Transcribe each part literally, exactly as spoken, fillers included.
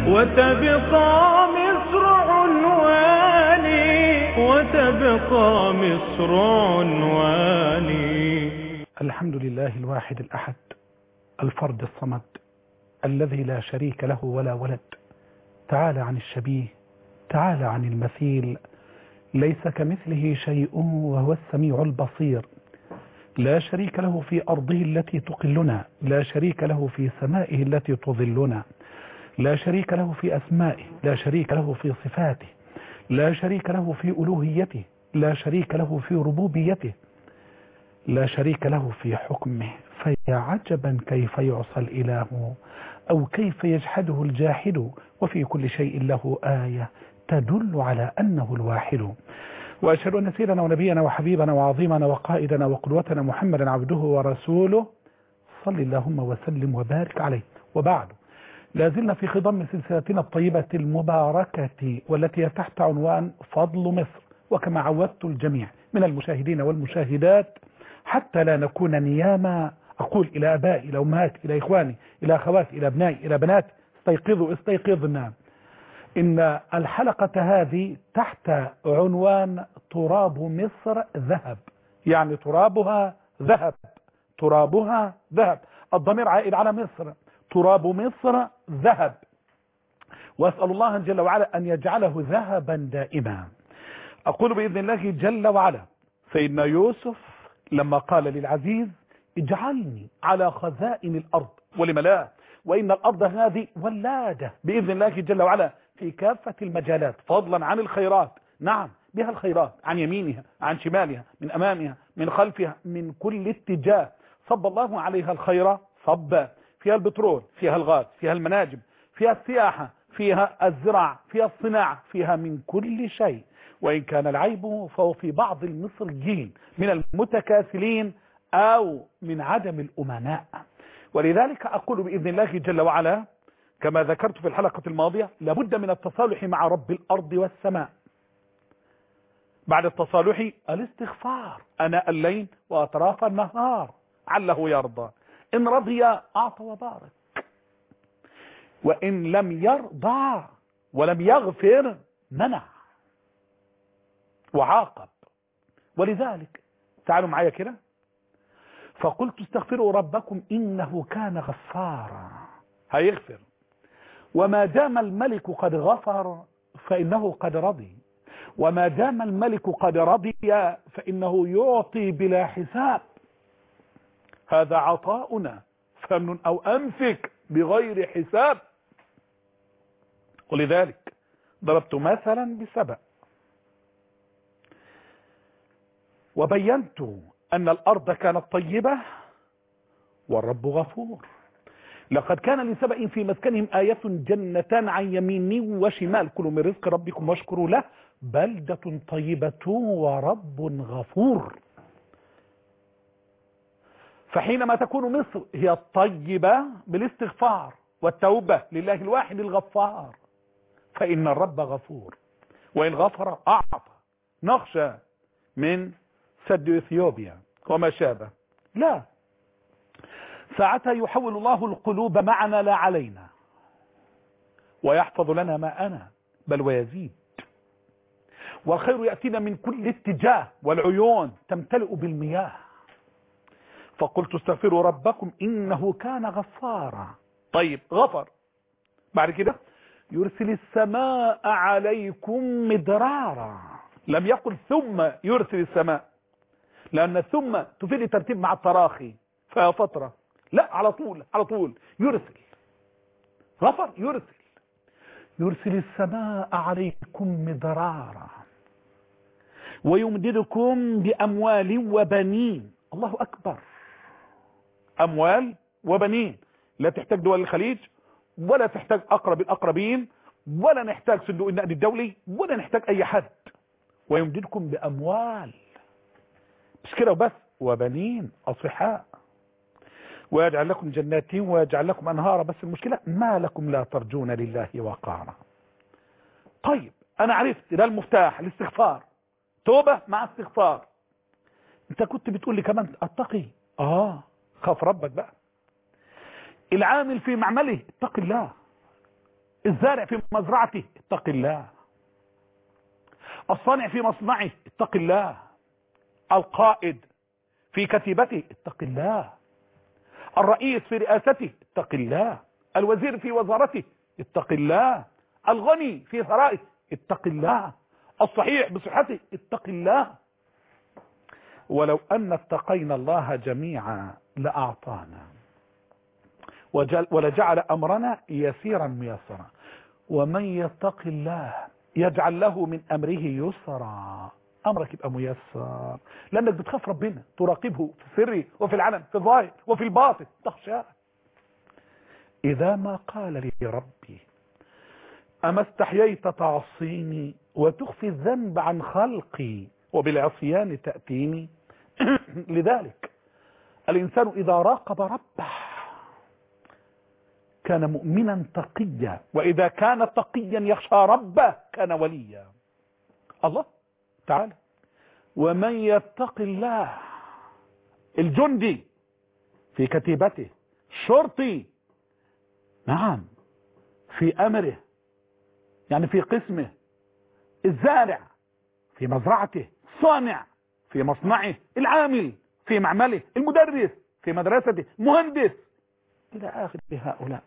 وتبقى مصر عنواني، وتبقى مصر عنواني. الحمد لله الواحد الأحد الفرد الصمد الذي لا شريك له ولا ولد، تعالى عن الشبيه، تعالى عن المثيل، ليس كمثله شيء وهو السميع البصير، لا شريك له في أرضه التي تقلنا، لا شريك له في سمائه التي تظلنا، لا شريك له في أسمائه، لا شريك له في صفاته، لا شريك له في ألوهيته، لا شريك له في ربوبيته، لا شريك له في حكمه. فيا عجبا كيف يعصى الإله أو كيف يجحده الجاحد، وفي كل شيء له آية تدل على أنه الواحد. وأشهد أن سيدنا ونبينا وحبيبنا وعظيمنا وقائدنا وقدوتنا محمدا عبده ورسوله، صل اللهم وسلم وبارك عليه. وبعد، لازلنا في خضم سلسلتنا الطيبة المباركة والتي تحت عنوان فضل مصر. وكما عودت الجميع من المشاهدين والمشاهدات حتى لا نكون نياما، أقول إلى أبائي، إلى أمهاتي، إلى إخواني، إلى أخواتي، إلى أبنائي، إلى بناتي، استيقظوا استيقظنا. إن الحلقة هذه تحت عنوان تراب مصر ذهب، يعني ترابها ذهب، ترابها ذهب، الضمير عائد على مصر، تراب مصر ذهب، وأسأل الله جل وعلا أن يجعله ذهبا دائما. أقول بإذن الله جل وعلا، سيدنا يوسف لما قال للعزيز اجعلني على خزائن الأرض ولم لا، وإن الأرض هذه ولادة بإذن الله جل وعلا في كافة المجالات، فضلا عن الخيرات، نعم بها الخيرات، عن يمينها، عن شمالها، من أمامها، من خلفها، من كل اتجاه صب الله عليها الخير صب، فيها البترول، فيها الغاز، فيها المناجم، فيها السياحة، فيها الزراعة، فيها الصناعة، فيها من كل شيء. وإن كان العيب فهو في بعض المصريين من المتكاسلين أو من عدم الأمناء. ولذلك أقول بإذن الله جل وعلا كما ذكرت في الحلقة الماضية، لابد من التصالح مع رب الأرض والسماء. بعد التصالح الاستغفار أناء الليل وأطراف النهار عله يرضى، إن رضي أعطى وبارك، وإن لم يرضى ولم يغفر منع وعاقب. ولذلك تعالوا معايا كده، فقلت استغفروا ربكم إنه كان غفارا، هيغفر، وما دام الملك قد غفر فإنه قد رضي، وما دام الملك قد رضي فإنه يعطي بلا حساب، هذا عطاؤنا فمن أو أمسك بغير حساب. ولذلك ضربت مثلا بسبأ وبينت أن الأرض كانت طيبة والرب غفور. لقد كان لسبأ في مسكنهم آية جنتان عن يمين وشمال، كلوا من رزق ربكم واشكروا له بلدة طيبة ورب غفور. فحينما تكون مصر هي الطيبة بالاستغفار والتوبة لله الواحد الغفار، فإن الرب غفور، وإن غفر أعطى. نخشى من سد إثيوبيا وما شابه، لا، ساعتها يحول الله القلوب معنا لا علينا، ويحفظ لنا ماءنا بل ويزيد، والخير يأتينا من كل اتجاه، والعيون تمتلئ بالمياه. فقلت استغفروا ربكم إنه كان غفارا. طيب غفر، بعد كده يرسل السماء عليكم مدرارا، لم يقل ثم يرسل السماء، لأن ثم تفيد ترتيب مع التراخي فيها فترة، لا، على طول على طول يرسل. غفر يرسل، يرسل السماء عليكم مدرارا ويمددكم بأموال وبنين. الله أكبر، أموال وبنين، لا تحتاج دول الخليج، ولا تحتاج أقرب الأقربين، ولا نحتاج صندوق النقد الدولي، ولا نحتاج أي حد. ويمددكم بأموال، مش كده وبس، وبنين أصحاء، ويجعل لكم جنات ويجعل لكم أنهارا. بس المشكلة ما لكم لا ترجون لله وقارا. طيب أنا عرفت ده المفتاح، الاستغفار، توبة مع استغفار. أنت كنت بتقول لي كمان اتقي، آه خاف ربك بقى. العامل في معمله اتق الله، الزارع في مزرعته اتق الله، الصانع في مصنعه اتق الله، القائد في كتيبته اتق الله، الرئيس في رئاسته اتق الله، الوزير في وزارته اتق الله، الغني في ثرائه اتق الله، الصحيح بصحته اتق الله. ولو أن اتقينا الله جميعا لأعطانا ولجعل أمرنا يسيرا ميسرا. ومن يتق الله يجعل له من أمره يسرا. أمرك يبقى ميسر لأنك بتخاف ربنا، تراقبه في السر وفي العلن، في الظاهر وفي الباطن، تخشاه. إذا ما قال لي ربي أما استحييت تعصيني وتخفي الذنب عن خلقي وبالعصيان تأتيني. لذلك الإنسان إذا راقب ربه كان مؤمنا تقيا، وإذا كان تقيا يخشى ربه كان وليا. الله تعالى ومن يتق الله، الجندي في كتيبته، شرطي نعم في أمره يعني في قسمه، الزارع في مزرعته، صانع في مصنعه، العامل في معمله، المدرس في مدرسته، مهندس إلى آخر هؤلاء.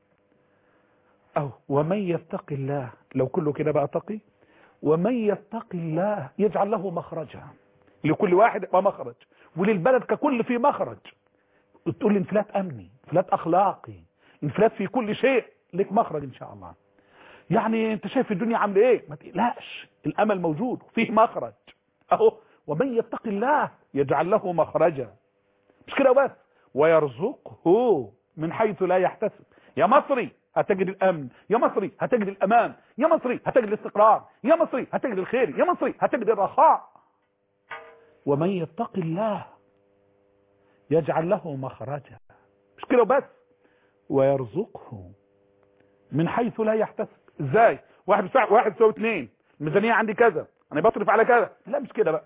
أو ومن يتق الله، لو كله كده بقى تقي، ومن يتق الله يجعل له مخرجا. لكل واحد ومخرج، وللبلد ككل في مخرج. تقول لي انفلات أمني، انفلات أخلاقي، انفلات في كل شيء، لك مخرج إن شاء الله. يعني انت شايف الدنيا عامله ايه؟ ما تقلقش، الامل موجود فيه مخرج اهو. ومن يتق الله يجعل له مخرجا. مش كده بس، ويرزقه من حيث لا يحتسب. يا مصري هتجد الامن، يا مصري هتجد الامان، يا مصري هتجد الاستقرار، يا مصري هتجد الخير، يا مصري هتجد الرخاء. ومن يتق الله يجعل له مخرجا. مش كده بس، ويرزقه من حيث لا يحتسب. ازاي؟ واحد بساعة واحد يساوي اثنين، الميزانية عندي كذا، انا بصرف على كذا. لا مش كده بقى،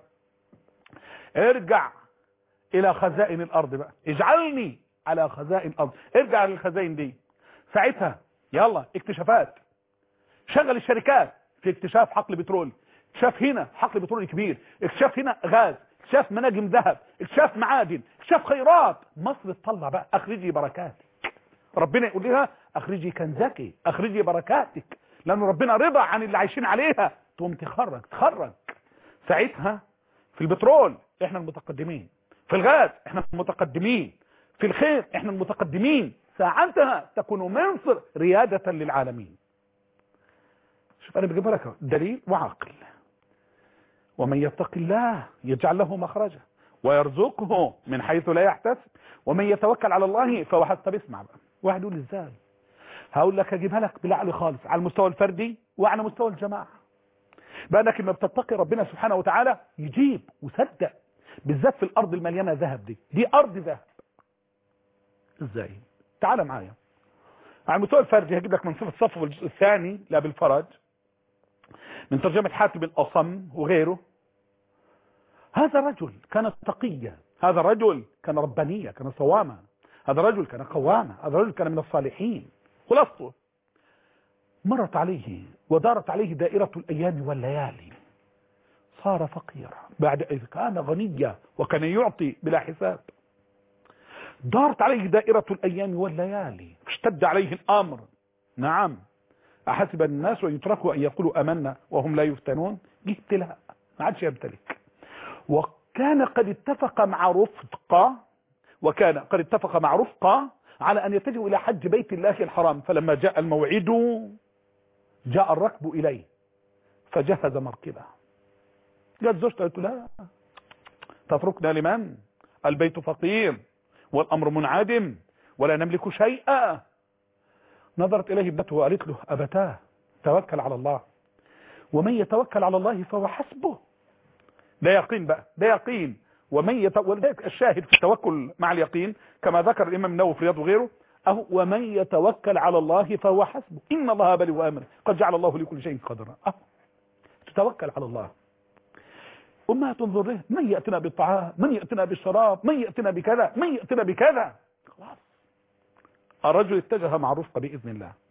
ارجع الى خزائن الارض بقى، اجعلني على خزائن الارض، ارجع للخزائن دي. ساعتها يلا اكتشافات، شغل الشركات في اكتشاف حقل بترول، اكتشاف هنا حقل بترول كبير، اكتشاف هنا غاز، اكتشاف مناجم ذهب، اكتشاف معادن، اكتشاف خيرات. مصر تطلع بقى اخرجي بركاتك. ربنا يقول لها اخرجي كنزك، اخرجي بركاتك، لان ربنا رضى عن اللي عايشين عليها. تقوم تخرج تخرج. ساعتها في البترول احنا المتقدمين، في الغاز احنا المتقدمين، في الخير احنا المتقدمين. ساعتها تكون مصر ريادة للعالمين. شوف انا بجيب لك دليل وعقل. ومن يتق الله يجعل له مخرجا ويرزقه من حيث لا يحتسب ومن يتوكل على الله فهو حسب. اسمع بقى، واحد يقول ازاي؟ هقول لك اجيبها لك بالعقل خالص، على المستوى الفردي وعلى مستوى الجماعه. بانك لما بتتقي ربنا سبحانه وتعالى يجيب وصدق، بالذات في الارض المليانه ذهب دي، دي ارض ذهب. ازاي؟ تعال معايا على المستوى الفردي. هجيب لك من صفه الصف الثاني لابي الفرج من ترجمه حاتم الاصم وغيره. هذا رجل كان تقيا، هذا رجل كان ربانيا، كان صواما، هذا رجل كان قواما، هذا رجل كان من الصالحين. خلاصته مرت عليه ودارت عليه دائرة الأيام والليالي، صار فقيرا بعد إذ كان غنيا وكان يعطي بلا حساب. دارت عليه دائرة الأيام والليالي، اشتد عليه الأمر. نعم، أحسب الناس ويتركوا أن يقولوا أمنا وهم لا يفتنون. جه ابتلاء ما عادش يمتلك. وكان قد اتفق مع رفقة وكان قد اتفق مع رفقة على أن يتجهوا إلى حج بيت الله الحرام. فلما جاء الموعد جاء الركب إليه فجهز مركبه. جاءت زوجته قالت لا تتركنا لمن؟ البيت فقير والأمر منعدم ولا نملك شيئا. نظرت إليه ابنته وقالت له أبتاه توكل على الله، ومن يتوكل على الله فهو حسبه. ده يقين بقى، ده يقين. ومن يتوكل، ولذلك الشاهد في التوكل مع اليقين كما ذكر الإمام النووي في رياض وغيره، أهو ومن يتوكل على الله فهو حسبه إن الله بالغ أمره قد جعل الله لكل شيء قدرا. أهو تتوكل على الله. وما تنظر له من يأتنا بالطعام، من يأتنا بالشراب، من يأتنا بكذا، من يأتنا بكذا. خلاص الرجل اتجه مع رفقة بإذن الله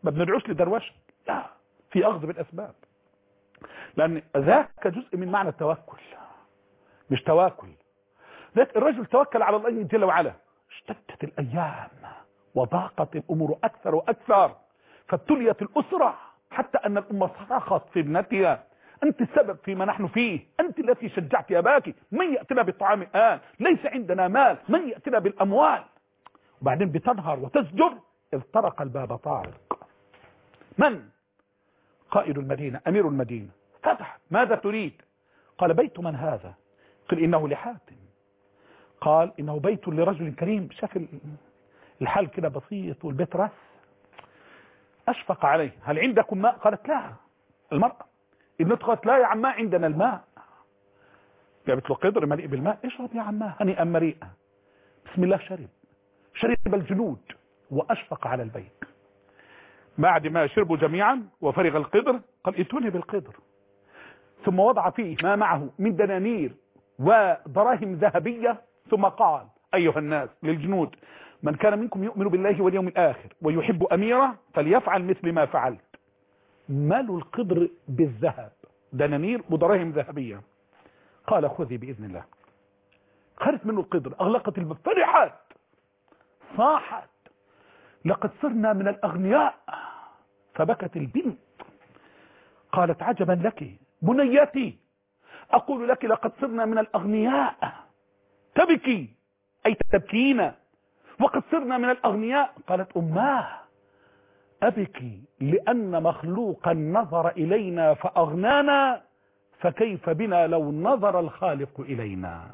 ما بندعوش لدروشه، لا، في أخذ بالأسباب، لأن ذاك جزء من معنى التوكل، مش تواكل. لكن الرجل توكل على الله جل وعلا، اشتدت الأيام وضاقت الأمور أكثر وأكثر، فابتليت الأسرة حتى أن الأمة صرخت في ابنتها: أنت السبب فيما نحن فيه، أنت التي شجعت أباك، من يأتنا بالطعام الآن؟ ليس عندنا مال، من يأتنا بالأموال؟ وبعدين بتنهر وتزجر إذ طرق الباب طارق. من؟ قائد المدينة، أمير المدينة. فتح: ماذا تريد؟ قال: بيت من هذا؟ قال: إنه لحاتم. قال: إنه بيت لرجل كريم. شاف الحال كده بسيط والبيت رس، أشفق عليه: هل عندكم ماء؟ قالت: لا. المرأة ابنته قالت: لا يا عم، ما عندنا الماء. جابت له قدر مليء بالماء: اشرب يا عماه هنيئا مريئا. بسم الله شرب، شرب الجنود وأشفق على البيت. بعد ما شربوا جميعا وفرغ القدر قال: ائتوني بالقدر. ثم وضع فيه ما معه من دنانير ودراهم ذهبية، ثم قال: أيها الناس، للجنود: من كان منكم يؤمن بالله واليوم الآخر ويحب أميره فليفعل مثل ما فعلت. مالوا القدر بالذهب، دنانير ودراهم ذهبية. قال: خذي بإذن الله. خرجت منه القدر، أغلقت الباب، فرحت، صاحت: لقد صرنا من الأغنياء. فبكت البنت، قالت: عجبا لك بنيتي، أقول لك لقد صرنا من الأغنياء، تبكي أي تبكين، وقد صرنا من الأغنياء. قالت: أماه، أبكي لأن مخلوقا نظر إلينا فأغنانا، فكيف بنا لو نظر الخالق إلينا؟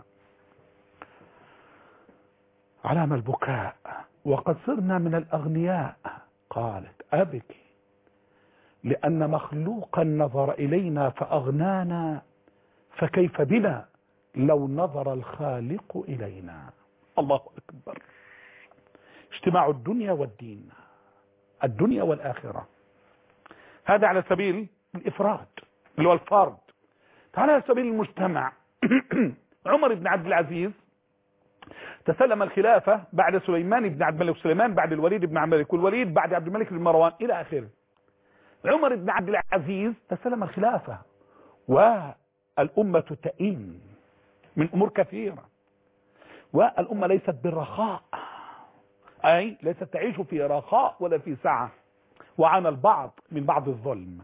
علام البكاء: وقد صرنا من الأغنياء. قالت: أبكي لأن مخلوقا نظر إلينا فأغنانا، فكيف بنا لو نظر الخالق إلينا؟ الله أكبر. اجتماع الدنيا والدين، الدنيا والآخرة. هذا على سبيل الإفراد اللي هو الفرد. تعالى على سبيل المجتمع. عمر بن عبد العزيز تسلم الخلافة بعد سليمان بن عبد الملك، سليمان بعد الوليد بن عبد الملك، والوليد بعد عبد الملك بن مروان إلى آخره. عمر بن عبد العزيز تسلم الخلافة والأمة تئن من أمور كثيرة، والأمة ليست بالرخاء، أي ليست تعيش في رخاء ولا في سعة، وعانى البعض من بعض الظلم.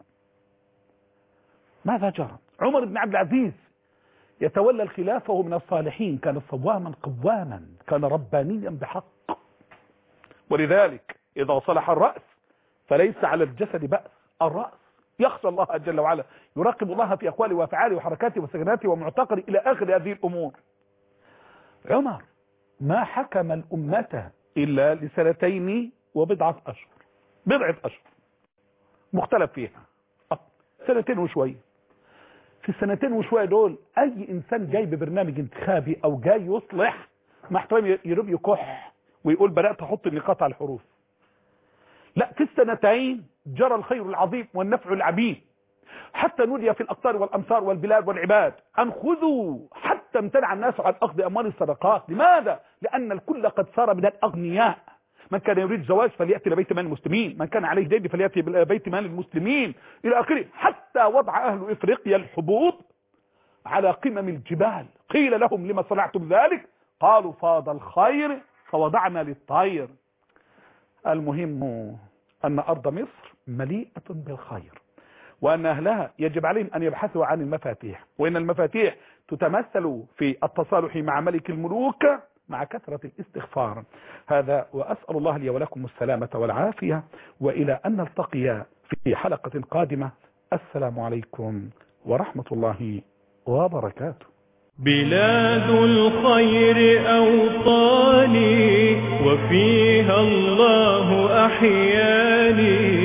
ماذا جرى؟ عمر بن عبد العزيز يتولى الخلافة وهو من الصالحين، كان صواما قواما، كان ربانيا بحق. ولذلك إذا صلح الرأس فليس على الجسد بأس. الرأس يخشى الله جل وعلا، يراقب الله في أقواله وأفعاله وحركاته وسكناته ومعتقده إلى آخر هذه الأمور. عمر ما حكم الأمة إلا لسنتين وبضعة أشهر، بضعة أشهر مختلف فيها، سنتين وشوية. في السنتين وشوية دول أي إنسان جاي ببرنامج انتخابي أو جاي يصلح مع احترامي يرب يكح ويقول بدأت أحط النقاط على الحروف. لا، في السنتين جرى الخير العظيم والنفع العبيد، حتى نودي في الأقطار والأمصار والبلاد والعباد أن خذوا، حتى امتنع الناس عن أخذ أموال الصدقات. لماذا؟ لأن الكل قد صار من الأغنياء. من كان يريد زواج فليأتي لبيت مال المسلمين، من كان عليه دين فليأتي لبيت مال المسلمين إلى آخره. حتى وضع أهل إفريقيا الحبوب على قمم الجبال، قيل لهم لما صنعتم ذلك؟ قالوا فاض الخير فوضعنا للطير. المهم أن أرض مصر مليئة بالخير، وأن أهلها يجب عليهم أن يبحثوا عن المفاتيح، وإن المفاتيح تتمثل في التصالح مع ملك الملوك مع كثرة الاستغفار. هذا وأسأل الله لي ولكم السلامة والعافية، وإلى أن نلتقي في حلقة قادمة. السلام عليكم ورحمة الله وبركاته. بلاد الخير أوطاني، وفيها الله أحياني.